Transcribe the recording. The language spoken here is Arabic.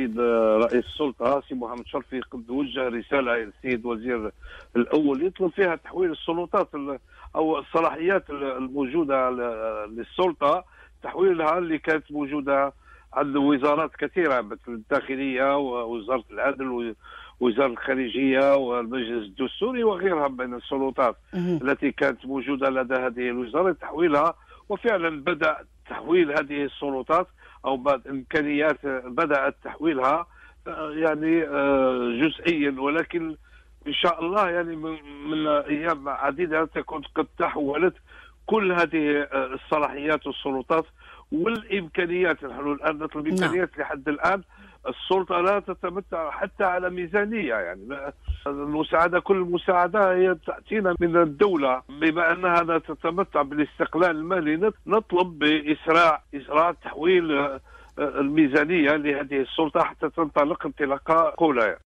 السيد رئيس السلطة سي محمد شرفي قد وجه رسالة إلى السيد وزير الأول يطلب فيها تحويل السلطات أو الصلاحيات الموجودة للسلطة، تحويلها اللي كانت موجودة عند وزارات كثيرة مثل الداخلية ووزارة العدل ووزارة الخارجية والمجلس الدستوري وغيرها من السلطات التي كانت موجودة لدى هذه الوزارة، تحويلها. وفعلا بدأ تحويل هذه السلطات أو إمكانيات بدأت تحويلها يعني جزئيا، ولكن إن شاء الله يعني من أيام عديدة تكون قد تحولت كل هذه الصلاحيات والسلطات والإمكانيات. نحن الآن نطلب إمكانيات. لحد الآن السلطة لا تتمتع حتى على ميزانية، يعني المساعدة كل المساعدة هي تأتينا من الدولة. بما أنها لا تتمتع بالاستقلال المالي نطلب بإسراع تحويل الميزانية لهذه السلطة حتى تنطلق انطلاقة أولى.